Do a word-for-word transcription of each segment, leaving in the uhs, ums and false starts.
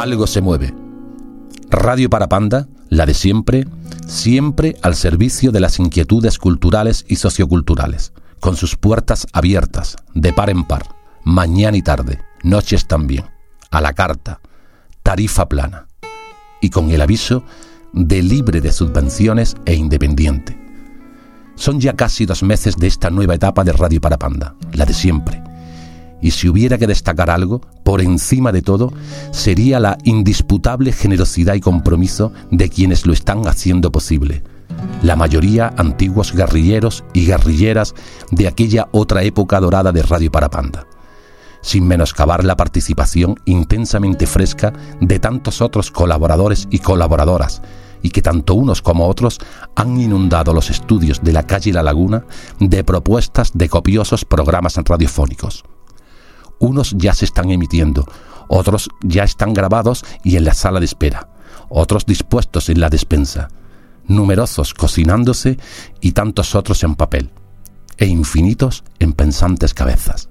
Algo se mueve. Radio Parapanda, la de siempre, siempre al servicio de las inquietudes culturales y socioculturales, con sus puertas abiertas, de par en par, mañana y tarde, noches también, a la carta, tarifa plana, y con el aviso de libre de subvenciones e independiente. Son ya casi dos meses de esta nueva etapa de Radio Parapanda, la de siempre. Y si hubiera que destacar algo, por encima de todo, sería la indisputable generosidad y compromiso de quienes lo están haciendo posible. La mayoría antiguos guerrilleros y guerrilleras de aquella otra época dorada de Radio Parapanda. Sin menoscabar la participación intensamente fresca de tantos otros colaboradores y colaboradoras, y que tanto unos como otros han inundado los estudios de la calle La Laguna de propuestas de copiosos programas radiofónicos. Unos ya se están emitiendo, otros ya están grabados y en la sala de espera, otros dispuestos en la despensa, numerosos cocinándose y tantos otros en papel, e infinitos en pensantes cabezas.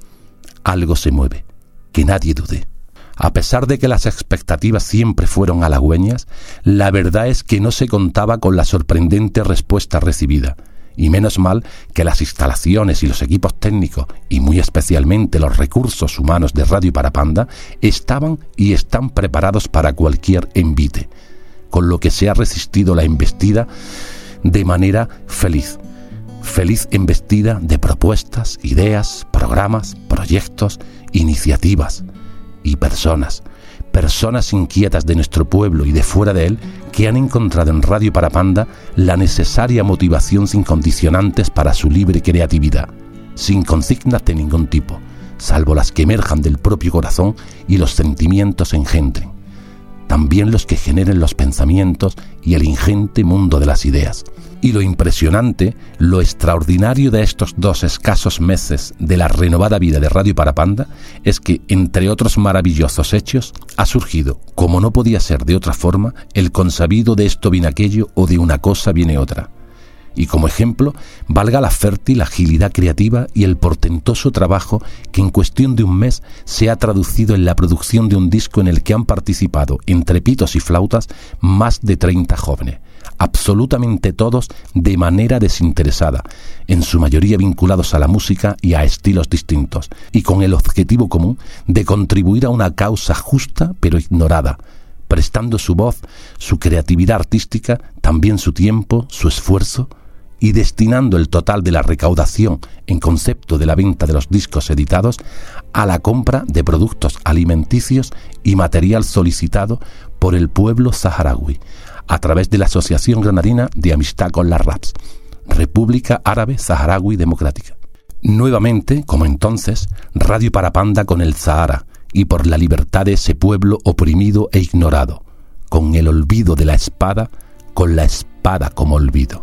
Algo se mueve, que nadie dude. A pesar de que las expectativas siempre fueron halagüeñas, la verdad es que no se contaba con la sorprendente respuesta recibida. Y menos mal que las instalaciones y los equipos técnicos, y muy especialmente los recursos humanos de Radio Parapanda, estaban y están preparados para cualquier envite, con lo que se ha resistido la embestida de manera feliz. Feliz embestida de propuestas, ideas, programas, proyectos, iniciativas y personas. Personas inquietas de nuestro pueblo y de fuera de él que han encontrado en Radio Parapanda la necesaria motivación sin condicionantes para su libre creatividad, sin consignas de ningún tipo, salvo las que emerjan del propio corazón y los sentimientos engendren. También los que generen los pensamientos y el ingente mundo de las ideas. Y lo impresionante, lo extraordinario de estos dos escasos meses de la renovada vida de Radio Parapanda es que, entre otros maravillosos hechos, ha surgido, como no podía ser de otra forma, el consabido de esto viene aquello o de una cosa viene otra. Y como ejemplo, valga la fértil agilidad creativa y el portentoso trabajo que en cuestión de un mes se ha traducido en la producción de un disco en el que han participado, entre pitos y flautas, más de treinta jóvenes. Absolutamente todos de manera desinteresada, en su mayoría vinculados a la música y a estilos distintos, y con el objetivo común de contribuir a una causa justa pero ignorada, prestando su voz, su creatividad artística, también su tiempo, su esfuerzo, y destinando el total de la recaudación en concepto de la venta de los discos editados a la compra de productos alimenticios y material solicitado por el pueblo saharaui, a través de la Asociación Granadina de Amistad con las Raps, República Árabe Saharaui Democrática. Nuevamente, como entonces, Radio Parapanda con el Sahara y por la libertad de ese pueblo oprimido e ignorado, con el olvido de la espada, con la espada como olvido.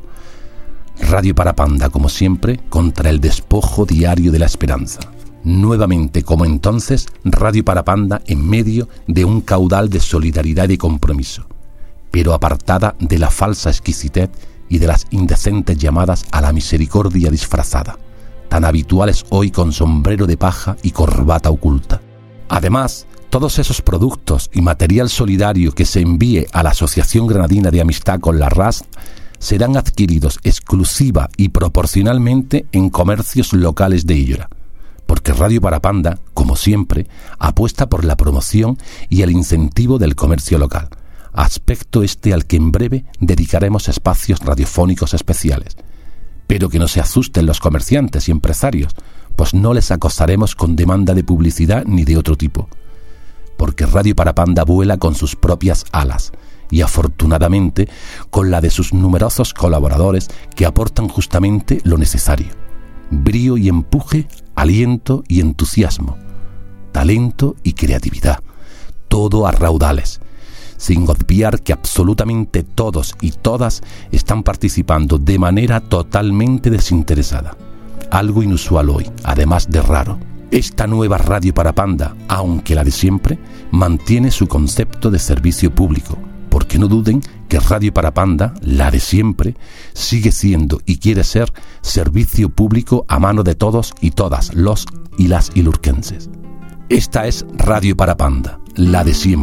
Radio Parapanda, como siempre, contra el despojo diario de la esperanza. Nuevamente, como entonces, Radio Parapanda en medio de un caudal de solidaridad y compromiso, pero apartada de la falsa exquisitez y de las indecentes llamadas a la misericordia disfrazada, tan habituales hoy con sombrero de paja y corbata oculta. Además, todos esos productos y material solidario que se envíe a la Asociación Granadina de Amistad con la R A S serán adquiridos exclusiva y proporcionalmente en comercios locales de Illora, porque Radio Parapanda, como siempre, apuesta por la promoción y el incentivo del comercio local, aspecto este al que en breve dedicaremos espacios radiofónicos especiales. Pero que no se asusten los comerciantes y empresarios, pues no les acosaremos con demanda de publicidad ni de otro tipo, porque Radio Parapanda vuela con sus propias alas, y afortunadamente con la de sus numerosos colaboradores que aportan justamente lo necesario: brío y empuje, aliento y entusiasmo, talento y creatividad, todo a raudales, sin obviar que absolutamente todos y todas están participando de manera totalmente desinteresada, algo inusual hoy, además de raro. Esta nueva Radio Parapanda, aunque la de siempre, mantiene su concepto de servicio público, porque no duden que Radio Parapanda, la de siempre, sigue siendo y quiere ser servicio público a mano de todos y todas los y las ilurquenses. Esta es Radio Parapanda, la de siempre,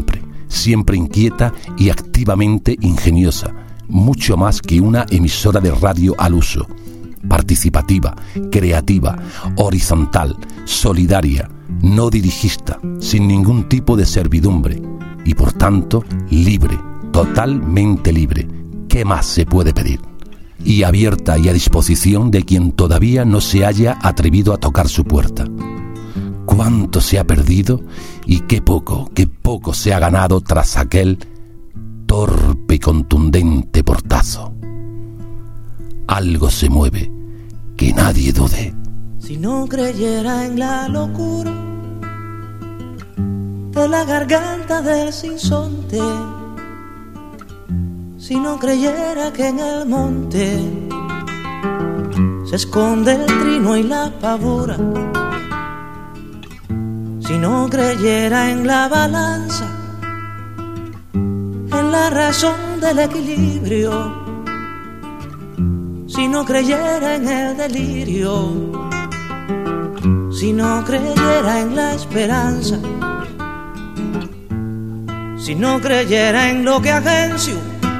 siempre inquieta y activamente ingeniosa, mucho más que una emisora de radio al uso, participativa, creativa, horizontal, solidaria, no dirigista, sin ningún tipo de servidumbre y por tanto libre, totalmente libre. ¿Qué más se puede pedir? Y abierta y a disposición de quien todavía no se haya atrevido a tocar su puerta. Cuánto se ha perdido y qué poco, qué poco se ha ganado tras aquel torpe y contundente portazo. Algo se mueve, que nadie dude. Si no creyera en la locura de la garganta del sinsonte, si no creyera que en el monte se esconde el trino y la pavura, si no creyera en la balanza, en la razón del equilibrio, si no creyera en el delirio, si no creyera en la esperanza, si no creyera en lo que agencio,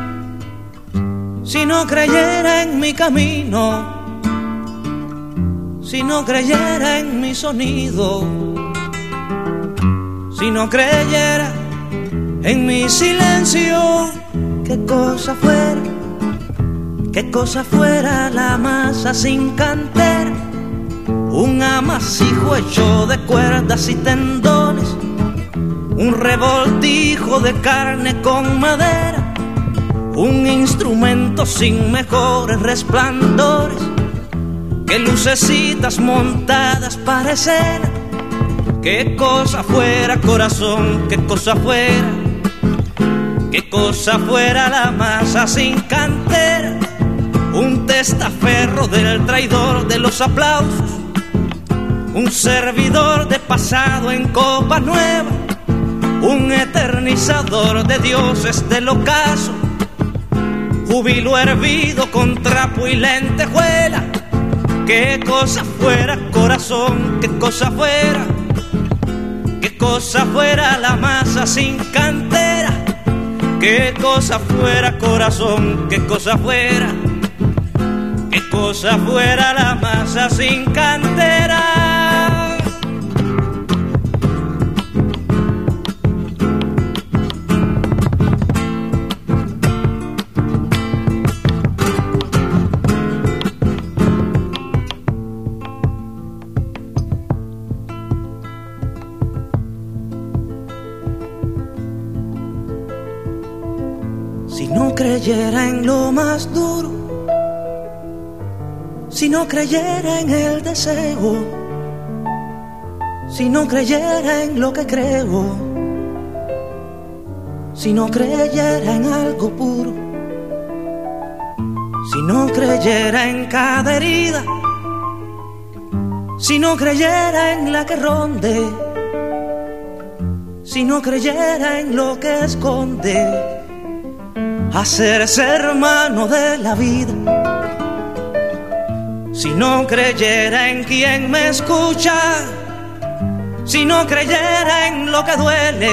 si no creyera en mi camino, si no creyera en mi sonido, si no creyera en mi silencio, qué cosa fuera, qué cosa fuera la masa sin cantera, un amasijo hecho de cuerdas y tendones, un revoltijo de carne con madera, un instrumento sin mejores resplandores que lucecitas montadas para escena. Qué cosa fuera, corazón, qué cosa fuera, qué cosa fuera la masa sin cantera, un testaferro del traidor de los aplausos, un servidor de pasado en copa nueva, un eternizador de dioses del ocaso, júbilo hervido con trapo y lentejuela. Qué cosa fuera, corazón, qué cosa fuera, qué cosa fuera la masa sin cantera, qué cosa fuera, corazón, qué cosa fuera, qué cosa fuera la masa sin cantera. Si no creyera en lo más duro, si no creyera en el deseo, si no creyera en lo que creo, si no creyera en algo puro, si no creyera en cada herida, si no creyera en la que ronde, si no creyera en lo que esconde, hacerse hermano de la vida, si no creyera en quien me escucha, si no creyera en lo que duele,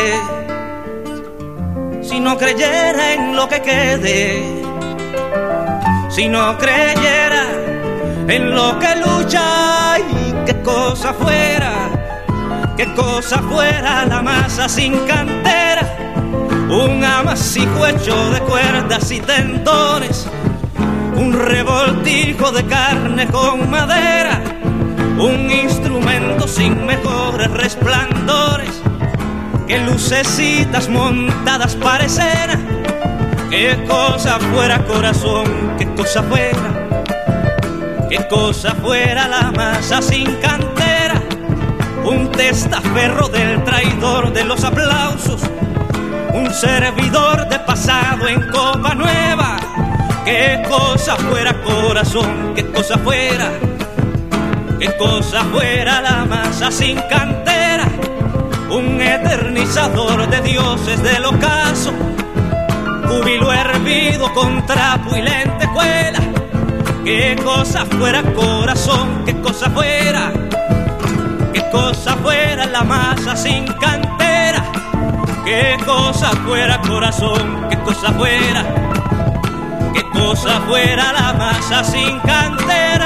si no creyera en lo que quede, si no creyera en lo que lucha, y qué cosa fuera, qué cosa fuera la masa sin cantera, un amasijo hecho de cuerdas y tendones, un revoltijo de carne con madera, un instrumento sin mejores resplandores que lucecitas montadas para escena. Qué cosa fuera, corazón, qué cosa fuera, qué cosa fuera la masa sin cantera, un testaferro del traidor de los aplausos, un servidor de pasado en copa nueva. Qué cosa fuera, corazón, qué cosa fuera, qué cosa fuera la masa sin cantera, un eternizador de dioses del ocaso, júbilo hervido con trapo y lentejuela. Qué cosa fuera, corazón, qué cosa fuera, qué cosa fuera la masa sin cantera, qué cosa fuera corazón, qué cosa fuera, qué cosa fuera la masa sin cantera.